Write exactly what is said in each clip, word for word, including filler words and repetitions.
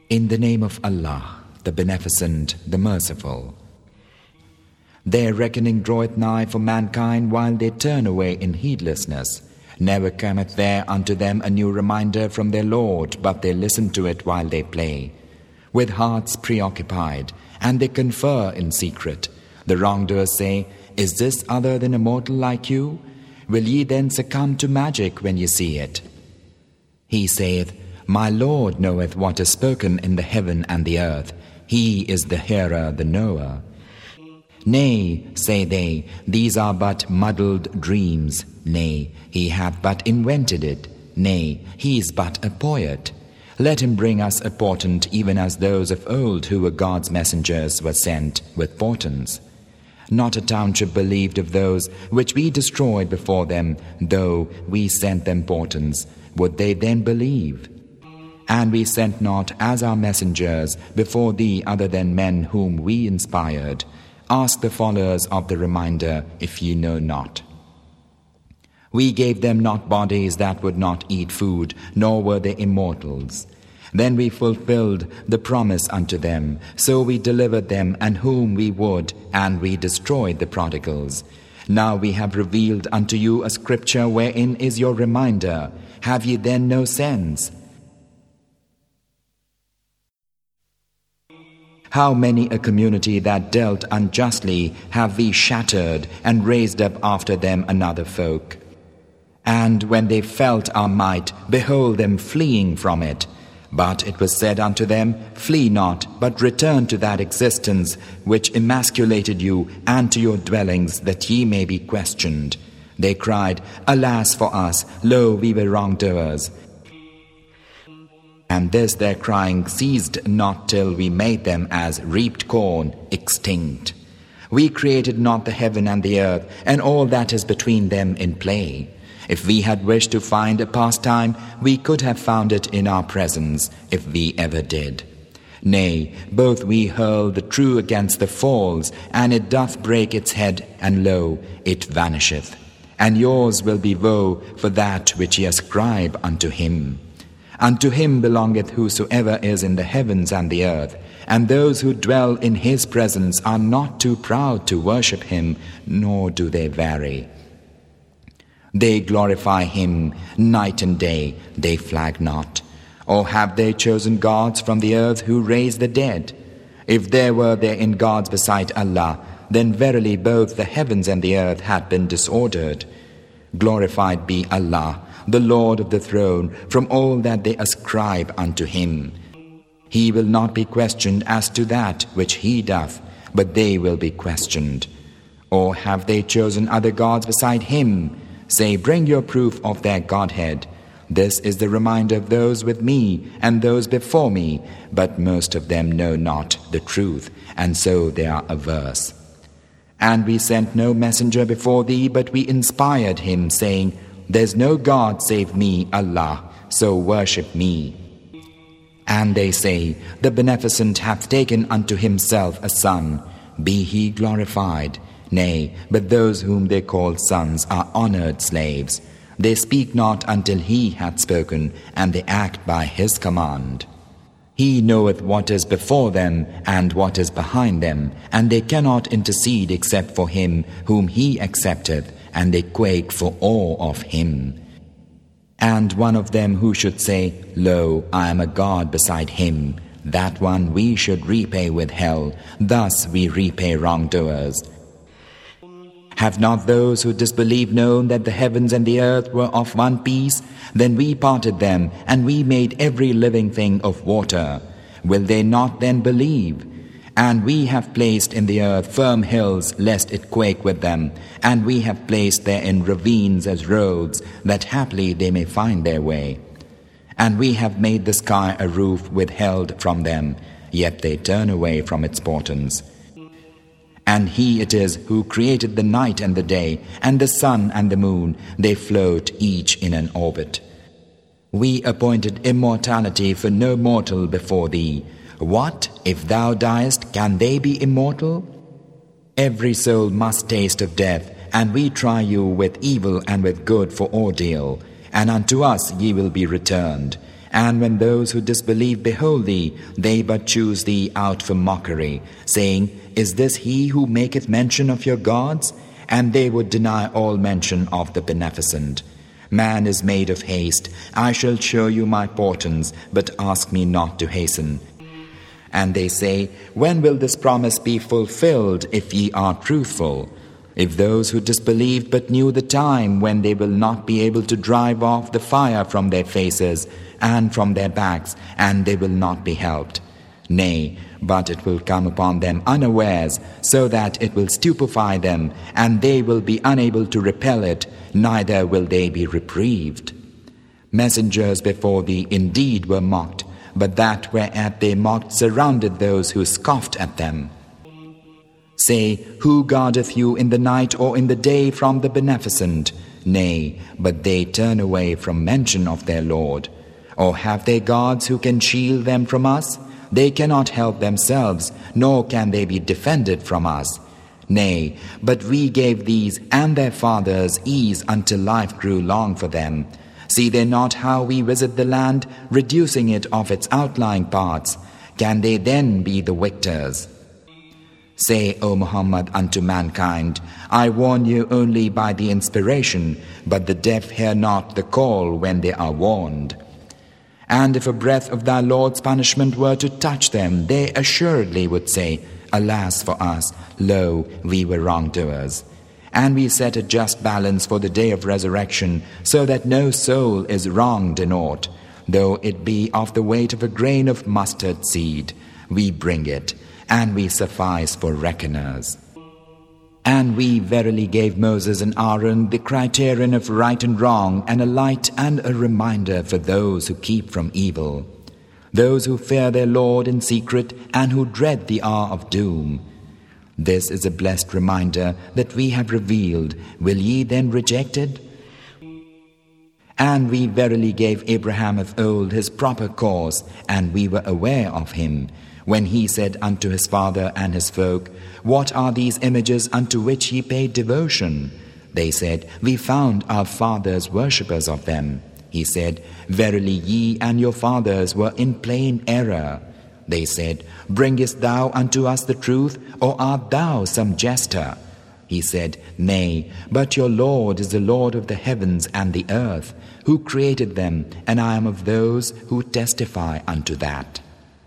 In the name of Allah, the Beneficent, the Merciful. Their reckoning draweth nigh for mankind while they turn away in heedlessness. Never cometh there unto them a new reminder from their Lord, but they listen to it while they play, with hearts preoccupied, and they confer in secret. The wrongdoers say, Is this other than a mortal like you? Will ye then succumb to magic when ye see it? He saith, My Lord knoweth what is spoken in the heaven and the earth. He is the hearer, the knower. Nay, say they, these are but muddled dreams. Nay, he hath but invented it. Nay, he is but a poet. Let him bring us a portent, even as those of old who were God's messengers were sent with portents. Not a township believed of those which we destroyed before them, though we sent them portents. Would they then believe? And we sent not as our messengers before thee other than men whom we inspired. Ask the followers of the reminder if ye know not. We gave them not bodies that would not eat food, nor were they immortals. Then we fulfilled the promise unto them, so we delivered them and whom we would, and we destroyed the prodigals. Now we have revealed unto you a scripture wherein is your reminder. Have ye then no sense? How many a community that dealt unjustly have we shattered and raised up after them another folk. And when they felt our might, behold them fleeing from it. But it was said unto them, Flee not, but return to that existence which emasculated you, and to your dwellings, that ye may be questioned. They cried, Alas for us, lo, we were wrongdoers. And this their crying ceased not till we made them as reaped corn, extinct. We created not the heaven and the earth, and all that is between them in play. If we had wished to find a pastime, we could have found it in our presence, if we ever did. Nay, both we hurl the true against the false, and it doth break its head, and lo, it vanisheth. And yours will be woe for that which ye ascribe unto him. Unto him belongeth whosoever is in the heavens and the earth, and those who dwell in his presence are not too proud to worship him, nor do they vary. They glorify him night and day, they flag not. Or have they chosen gods from the earth who raise the dead? If there were therein gods beside Allah, then verily both the heavens and the earth had been disordered. Glorified be Allah, the Lord of the throne, from all that they ascribe unto him. He will not be questioned as to that which he doth, but they will be questioned. Or have they chosen other gods beside him? Say, bring your proof of their Godhead. This is the reminder of those with me and those before me, but most of them know not the truth, and so they are averse. And we sent no messenger before thee, but we inspired him, saying, There's no God save me, Allah, so worship me. And they say, The Beneficent hath taken unto himself a son, be he glorified. Nay, but those whom they call sons are honored slaves. They speak not until he hath spoken, and they act by his command. He knoweth what is before them and what is behind them, and they cannot intercede except for him whom he accepteth, and they quake for awe of him. And one of them who should say, Lo, I am a God beside him, that one we should repay with hell. Thus we repay wrongdoers. Have not those who disbelieve known that the heavens and the earth were of one piece? Then we parted them, and we made every living thing of water. Will they not then believe? And we have placed in the earth firm hills, lest it quake with them. And we have placed therein ravines as roads, that haply they may find their way. And we have made the sky a roof withheld from them, yet they turn away from its portents. And he it is who created the night and the day, and the sun and the moon, they float each in an orbit. We appointed immortality for no mortal before thee. What, if thou diest, can they be immortal? Every soul must taste of death, and we try you with evil and with good for ordeal, and unto us ye will be returned. And when those who disbelieve behold thee, they but choose thee out for mockery, saying, Is this he who maketh mention of your gods? And they would deny all mention of the Beneficent. Man is made of haste. I shall show you my portents, but ask me not to hasten. And they say, When will this promise be fulfilled, if ye are truthful? If those who disbelieved but knew the time when they will not be able to drive off the fire from their faces and from their backs, and they will not be helped. Nay, but it will come upon them unawares, so that it will stupefy them, and they will be unable to repel it, neither will they be reprieved. Messengers before thee indeed were mocked, but that whereat they mocked surrounded those who scoffed at them. Say, Who guardeth you in the night or in the day from the Beneficent? Nay, but they turn away from mention of their Lord. Or have they gods who can shield them from us? They cannot help themselves, nor can they be defended from us. Nay, but we gave these and their fathers ease until life grew long for them. See they not how we visit the land, reducing it of its outlying parts? Can they then be the victors? Say, O Muhammad, unto mankind, I warn you only by the inspiration, but the deaf hear not the call when they are warned. And if a breath of thy Lord's punishment were to touch them, they assuredly would say, Alas for us, lo, we were wrongdoers. And we set a just balance for the day of resurrection, so that no soul is wronged in aught, though it be of the weight of a grain of mustard seed. We bring it, and we suffice for reckoners. And we verily gave Moses and Aaron the criterion of right and wrong, and a light and a reminder for those who keep from evil, those who fear their Lord in secret and who dread the hour of doom. This is a blessed reminder that we have revealed. Will ye then reject it? And we verily gave Abraham of old his proper course, and we were aware of him, when he said unto his father and his folk, What are these images unto which ye pay devotion? They said, We found our fathers worshippers of them. He said, Verily ye and your fathers were in plain error. They said, Bringest thou unto us the truth, or art thou some jester? He said, Nay, but your Lord is the Lord of the heavens and the earth, who created them, and I am of those who testify unto that.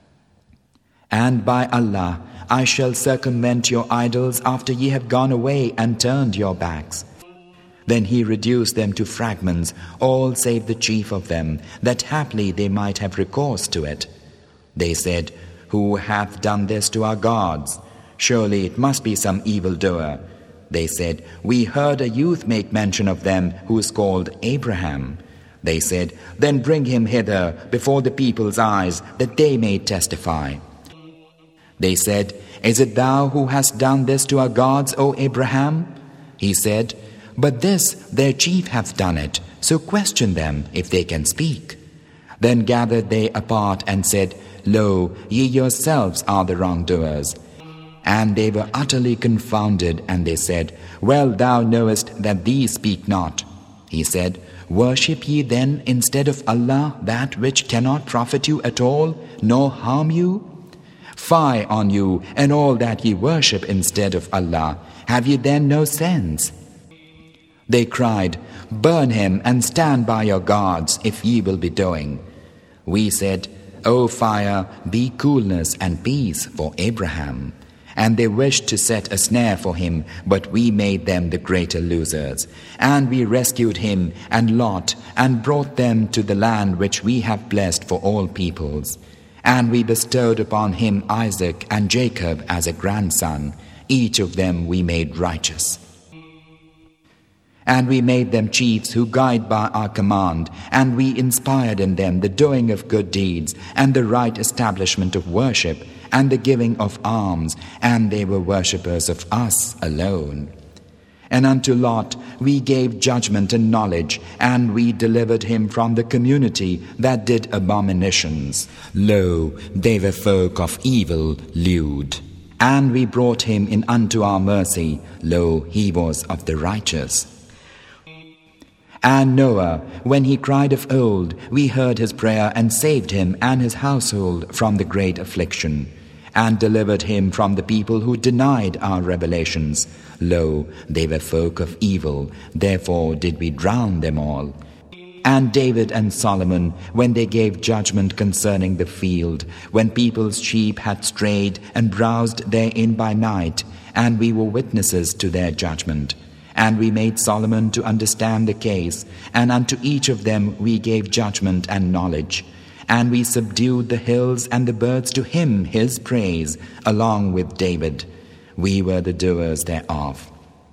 And by Allah, I shall circumvent your idols after ye have gone away and turned your backs. Then he reduced them to fragments, all save the chief of them, that haply they might have recourse to it. They said, Who hath done this to our gods? Surely it must be some evildoer. They said, We heard a youth make mention of them who is called Abraham. They said, Then bring him hither before the people's eyes, that they may testify. They said, Is it thou who hast done this to our gods, O Abraham? He said, But this their chief hath done it, so question them if they can speak. Then gathered they apart and said, Lo, ye yourselves are the wrongdoers. And they were utterly confounded, and they said, Well, thou knowest that these speak not. He said, Worship ye then instead of Allah that which cannot profit you at all, nor harm you? Fie on you and all that ye worship instead of Allah. Have ye then no sense? They cried, Burn him and stand by your gods, if ye will be doing. We said, O fire, be coolness and peace for Abraham. And they wished to set a snare for him, but we made them the greater losers. And we rescued him and Lot, and brought them to the land which we have blessed for all peoples. And we bestowed upon him Isaac and Jacob as a grandson. Each of them we made righteous. And we made them chiefs who guide by our command, and we inspired in them the doing of good deeds, and the right establishment of worship, and the giving of alms, and they were worshippers of us alone. And unto Lot we gave judgment and knowledge, and we delivered him from the community that did abominations. Lo, they were folk of evil, lewd. And we brought him in unto our mercy. Lo, he was of the righteous. And Noah, when he cried of old, we heard his prayer and saved him and his household from the great affliction, and delivered him from the people who denied our revelations. Lo, they were folk of evil, therefore did we drown them all. And David and Solomon, when they gave judgment concerning the field, when people's sheep had strayed and browsed therein by night, and we were witnesses to their judgment. And we made Solomon to understand the case, and unto each of them we gave judgment and knowledge. And we subdued the hills and the birds to him his praise, along with David. We were the doers thereof.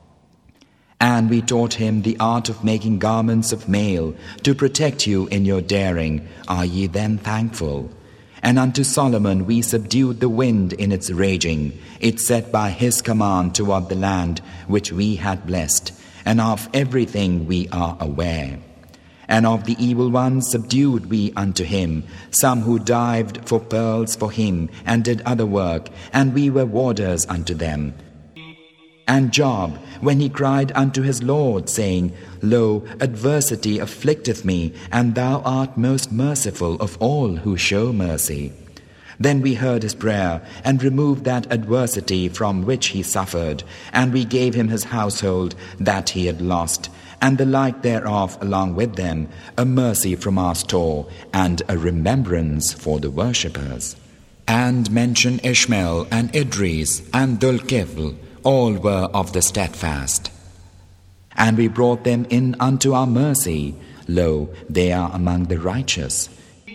And we taught him the art of making garments of mail, to protect you in your daring. Are ye then thankful? And unto Solomon we subdued the wind in its raging. It set by his command toward the land which we had blessed, and of everything we are aware. And of the evil ones subdued we unto him, some who dived for pearls for him, and did other work, and we were warders unto them. And Job, when he cried unto his Lord, saying, Lo, adversity afflicteth me, and thou art most merciful of all who show mercy. Then we heard his prayer, and removed that adversity from which he suffered, and we gave him his household that he had lost, and the like thereof along with them, a mercy from our store, and a remembrance for the worshippers. And mention Ishmael and Idris and Dhul-Kifl, all were of the steadfast. And we brought them in unto our mercy. Lo, they are among the righteous.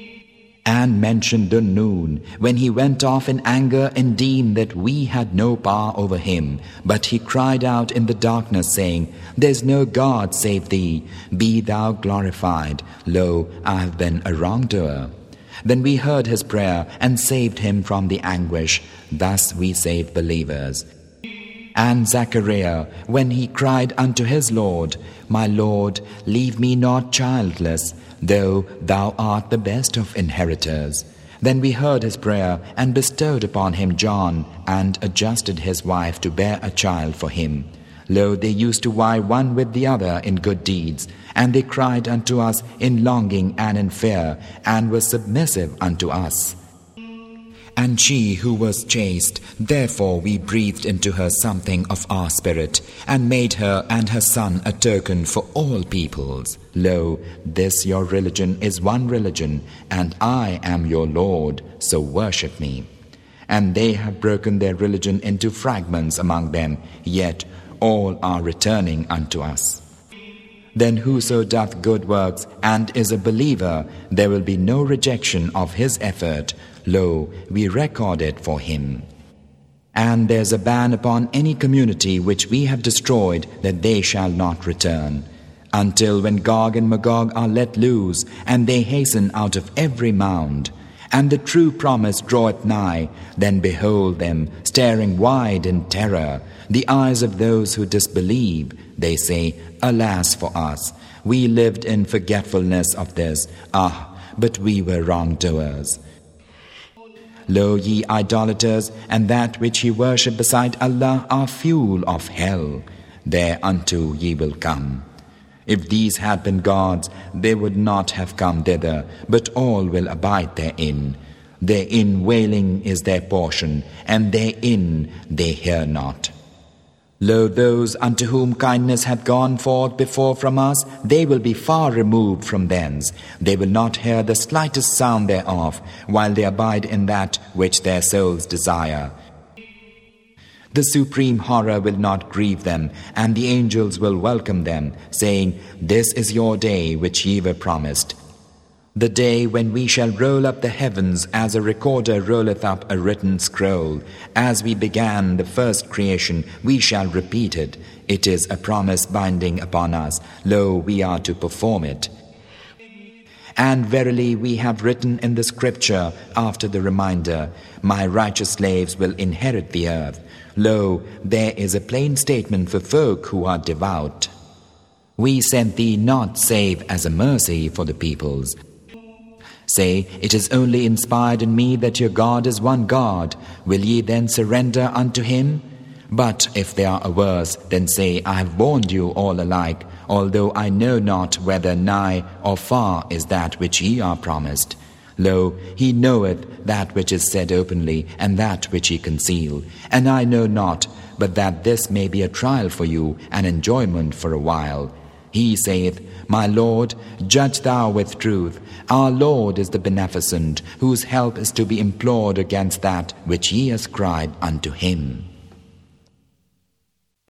And mentioned Dun-Nun, when he went off in anger and deemed that we had no power over him. But he cried out in the darkness, saying, There is no God save thee. Be thou glorified. Lo, I have been a wrongdoer. Then we heard his prayer and saved him from the anguish. Thus we save believers. And Zechariah, when he cried unto his Lord, My Lord, leave me not childless, though thou art the best of inheritors. Then we heard his prayer, and bestowed upon him John, and adjusted his wife to bear a child for him. Lo, they used to vie one with the other in good deeds, and they cried unto us in longing and in fear, and were submissive unto us. And she who was chaste, therefore we breathed into her something of our spirit, and made her and her son a token for all peoples. Lo, this your religion is one religion, and I am your Lord, so worship me. And they have broken their religion into fragments among them, yet all are returning unto us. Then whoso doth good works and is a believer, there will be no rejection of his effort. Lo, we record it for him. And there's a ban upon any community which we have destroyed, that they shall not return, until when Gog and Magog are let loose, and they hasten out of every mound. And the true promise draweth nigh, then behold them, staring wide in terror, the eyes of those who disbelieve. They say, Alas for us! We lived in forgetfulness of this. Ah, but we were wrongdoers. Lo, ye idolaters, and that which ye worship beside Allah are fuel of hell. Thereunto ye will come. If these had been gods, they would not have come thither, but all will abide therein. Therein wailing is their portion, and therein they hear not. Lo, those unto whom kindness hath gone forth before from us, they will be far removed from thence. They will not hear the slightest sound thereof, while they abide in that which their souls desire. The supreme horror will not grieve them, and the angels will welcome them, saying, This is your day which ye were promised. The day when we shall roll up the heavens as a recorder rolleth up a written scroll. As we began the first creation, we shall repeat it. It is a promise binding upon us. Lo, we are to perform it. And verily we have written in the scripture after the reminder, My righteous slaves will inherit the earth. Lo, there is a plain statement for folk who are devout. We sent thee not save as a mercy for the peoples. Say, It is only inspired in me that your God is one God. Will ye then surrender unto him? But if they are averse, then say, I have warned you all alike. although I know not whether nigh or far is that which ye are promised. Lo, he knoweth that which is said openly, and that which ye conceal. And I know not, but that this may be a trial for you, an enjoyment for a while. He saith, My Lord, judge thou with truth. Our Lord is the Beneficent, whose help is to be implored against that which ye ascribe unto him.